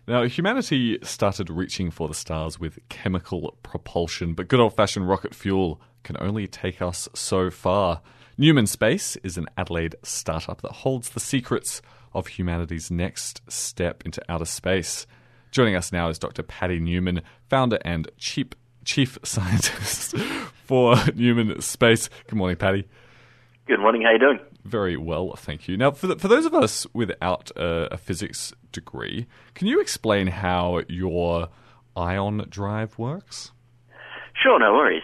Now, humanity started reaching for the stars with chemical propulsion, but good old-fashioned rocket fuel can only take us so far. Newman Space is an Adelaide startup that holds the secrets of humanity's next step into outer space. Joining us now is Dr. Paddy Newman, founder and chief scientist for Newman Space. Good morning, Paddy. Good morning. How are you doing? Very well, thank you. Now, for those of us without a physics degree, can you explain how your ion drive works? Sure, no worries.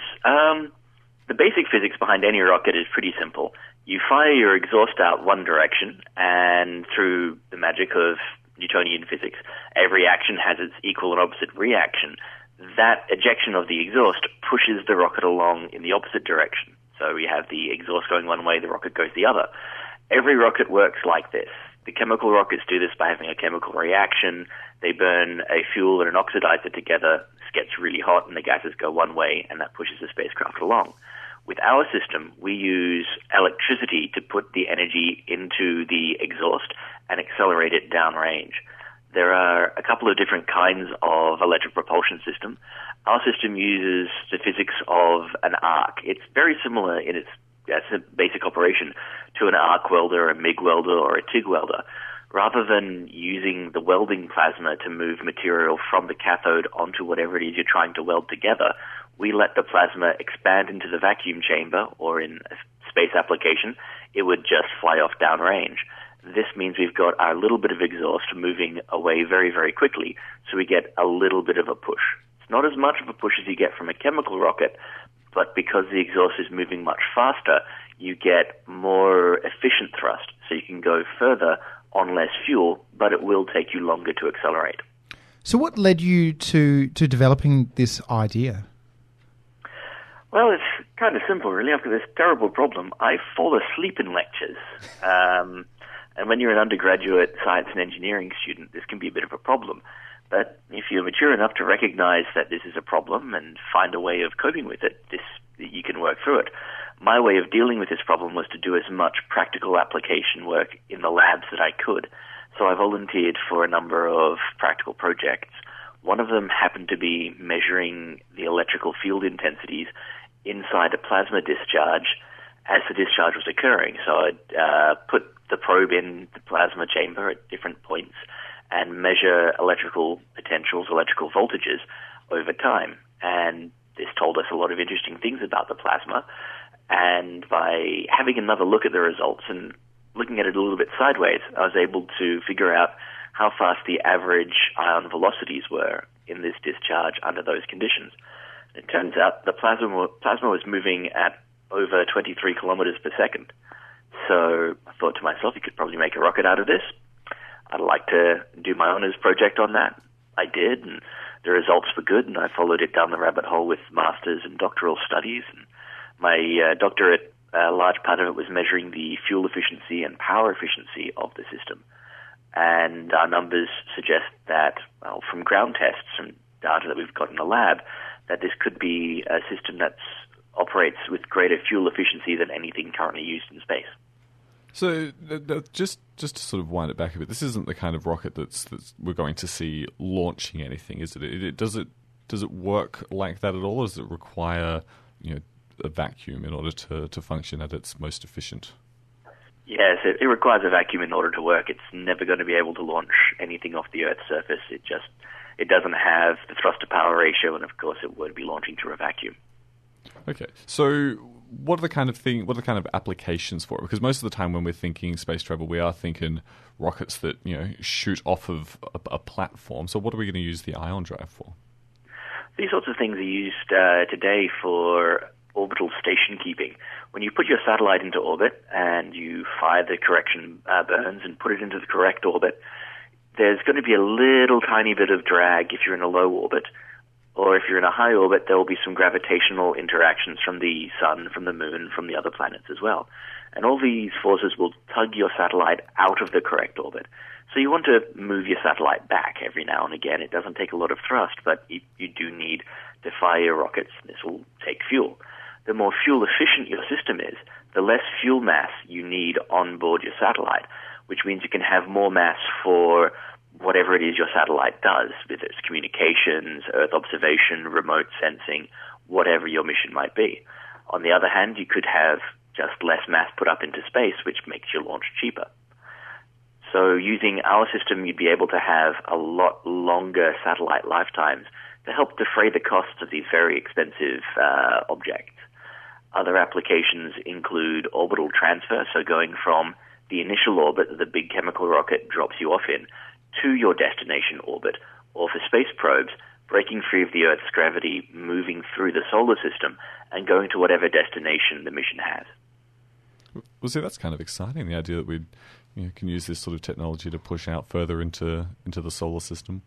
The basic physics behind any rocket is pretty simple. You fire your exhaust out one direction, and through the magic of Newtonian physics, every action has its equal and opposite reaction. That ejection of the exhaust pushes the rocket along in the opposite direction. So we have the exhaust going one way, the rocket goes the other. Every rocket works like this. The chemical rockets do this by having a chemical reaction. They burn a fuel and an oxidizer together. This gets really hot and the gases go one way, and that pushes the spacecraft along. With our system, we use electricity to put the energy into the exhaust and accelerate it downrange. There are a couple of different kinds of electric propulsion system. Our system uses the physics of an arc. It's very similar in its basic operation to an arc welder, a MIG welder, or a TIG welder. Rather than using the welding plasma to move material from the cathode onto whatever it is you're trying to weld together, we let the plasma expand into the vacuum chamber, or in a space application, it would just fly off downrange. This means we've got our little bit of exhaust moving away very, very quickly, so we get a little bit of a push. It's not as much of a push as you get from a chemical rocket, but because the exhaust is moving much faster, you get more efficient thrust, so you can go further on less fuel, but it will take you longer to accelerate. So what led you to developing this idea? Well, it's kind of simple, really. I've got this terrible problem. I fall asleep in lectures. And when you're an undergraduate science and engineering student, this can be a bit of a problem. But if you're mature enough to recognize that this is a problem and find a way of coping with it, you can work through it. My way of dealing with this problem was to do as much practical application work in the labs that I could. So I volunteered for a number of practical projects. One of them happened to be measuring the electrical field intensities inside a plasma discharge as the discharge was occurring. So I'd put the probe in the plasma chamber at different points and measure electrical potentials, electrical voltages over time. And this told us a lot of interesting things about the plasma. And by having another look at the results and looking at it a little bit sideways, I was able to figure out how fast the average ion velocities were in this discharge under those conditions. It turns out the plasma was moving at over 23 kilometers per second. So I thought to myself, you could probably make a rocket out of this. I'd like to do my honors project on that. I did, and the results were good, and I followed it down the rabbit hole with master's and doctoral studies. And my doctorate, a large part of it was measuring the fuel efficiency and power efficiency of the system. And our numbers suggest that, well, from ground tests and data that we've got in the lab, that this could be a system that operates with greater fuel efficiency than anything currently used in space. So just to sort of wind it back a bit, this isn't the kind of rocket that's we're going to see launching anything, is it? Does it work like that at all, or does it require a vacuum in order to function at its most efficient? Yes, it requires a vacuum in order to work. It's never going to be able to launch anything off the Earth's surface. It doesn't have the thrust-to-power ratio, and of course it would be launching through a vacuum. Okay, so what are the kind of applications for it? Because most of the time when we're thinking space travel, we are thinking rockets that shoot off of a platform. So what are we going to use the ion drive for? These sorts of things are used today for orbital station keeping. When you put your satellite into orbit and you fire the correction burns and put it into the correct orbit, there's going to be a little tiny bit of drag if you're in a low orbit. Or if you're in a high orbit, there will be some gravitational interactions from the sun, from the moon, from the other planets as well. And all these forces will tug your satellite out of the correct orbit. So you want to move your satellite back every now and again. It doesn't take a lot of thrust, but you do need to fire your rockets. This will take fuel. The more fuel efficient your system is, the less fuel mass you need on board your satellite, which means you can have more mass for whatever it is your satellite does, whether it's communications, Earth observation, remote sensing, whatever your mission might be. On the other hand, you could have just less mass put up into space, which makes your launch cheaper. So using our system, you'd be able to have a lot longer satellite lifetimes to help defray the costs of these very expensive objects. Other applications include orbital transfer, so going from the initial orbit that the big chemical rocket drops you off in to your destination orbit, or for space probes, breaking free of the Earth's gravity, moving through the solar system, and going to whatever destination the mission has. Well, see, that's kind of exciting, the idea that we can use this sort of technology to push out further into the solar system.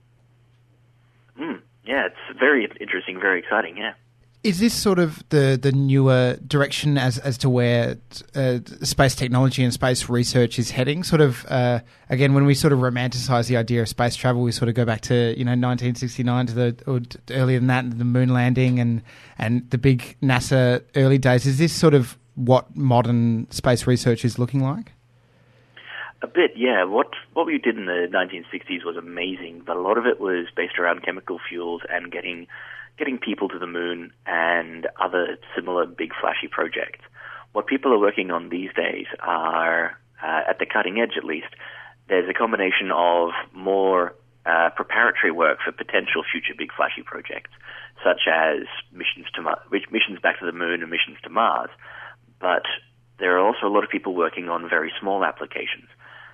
Yeah, it's very interesting, very exciting, yeah. Is this sort of the newer direction as to where space technology and space research is heading? Sort of, again, when we sort of romanticize the idea of space travel, we sort of go back to 1969 or earlier than that, the moon landing and the big NASA early days. Is this sort of what modern space research is looking like? A bit, yeah. What we did in the 1960s was amazing, but a lot of it was based around chemical fuels and getting people to the moon and other similar big flashy projects. What people are working on these days are, at the cutting edge at least, there's a combination of more preparatory work for potential future big flashy projects, such as missions back to the moon and missions to Mars. But there are also a lot of people working on very small applications.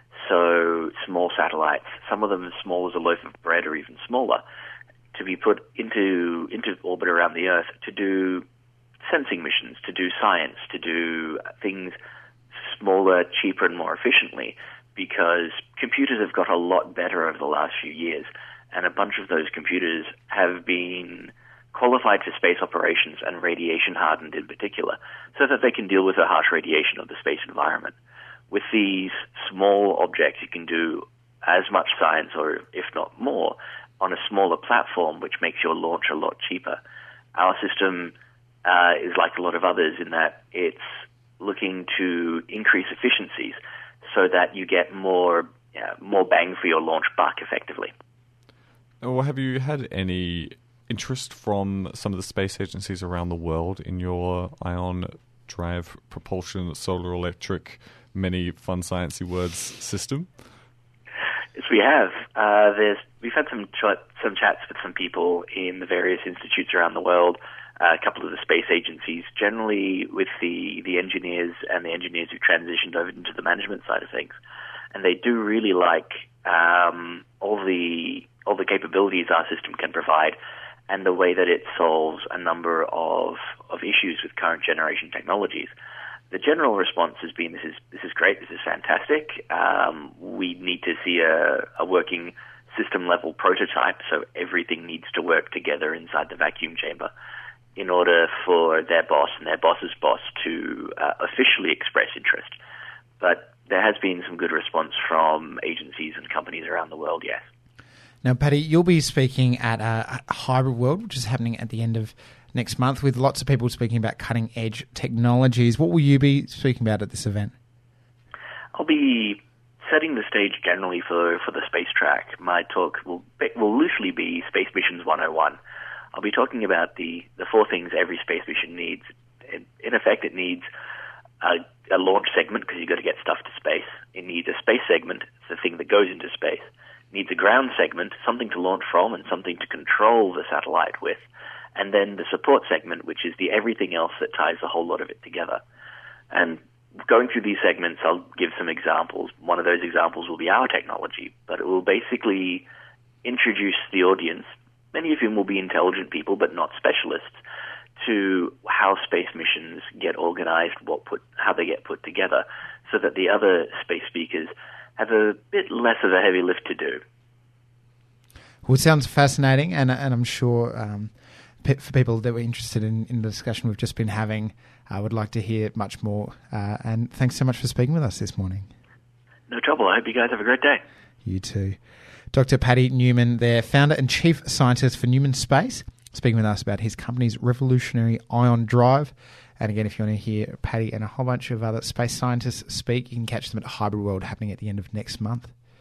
So small satellites, some of them as small as a loaf of bread or even smaller, to be put into orbit around the Earth to do sensing missions, to do science, to do things smaller, cheaper, and more efficiently, because computers have got a lot better over the last few years, and a bunch of those computers have been qualified for space operations and radiation hardened in particular, so that they can deal with the harsh radiation of the space environment. With these small objects, you can do as much science, or if not more, on a smaller platform, which makes your launch a lot cheaper. Our system is like a lot of others in that it's looking to increase efficiencies so that you get more bang for your launch buck effectively. Well, have you had any interest from some of the space agencies around the world in your ion drive propulsion, solar electric, many fun sciencey words system? Yes, we have. We've had some chats with some people in the various institutes around the world, a couple of the space agencies, generally with the engineers and the engineers who transitioned over into the management side of things. And they do really like all the capabilities our system can provide and the way that it solves a number of issues with current generation technologies. The general response has been, this is great, this is fantastic. We need to see a working system-level prototype, so everything needs to work together inside the vacuum chamber in order for their boss and their boss's boss to officially express interest. But there has been some good response from agencies and companies around the world, yes. Now, Paddy, you'll be speaking at Hybrid World, which is happening at the end of next month, with lots of people speaking about cutting-edge technologies. What will you be speaking about at this event? I'll be setting the stage generally for the space track. My talk will loosely be Space Missions 101. I'll be talking about the four things every space mission needs. In effect, it needs a launch segment, because you've got to get stuff to space. It needs a space segment, it's the thing that goes into space. It needs a ground segment, something to launch from and something to control the satellite with. And then the support segment, which is the everything else that ties a whole lot of it together. And going through these segments, I'll give some examples. One of those examples will be our technology, but it will basically introduce the audience, many of whom will be intelligent people but not specialists, to how space missions get organized, how they get put together, so that the other space speakers have a bit less of a heavy lift to do. Well, it sounds fascinating, and I'm sure for people that were interested in the discussion we've just been having, I would like to hear much more. And thanks so much for speaking with us this morning. No trouble. I hope you guys have a great day. You too. Dr. Paddy Newman, their founder and chief scientist for Newman Space, speaking with us about his company's revolutionary ion drive. And again, if you want to hear Paddy and a whole bunch of other space scientists speak, you can catch them at Hybrid World happening at the end of next month.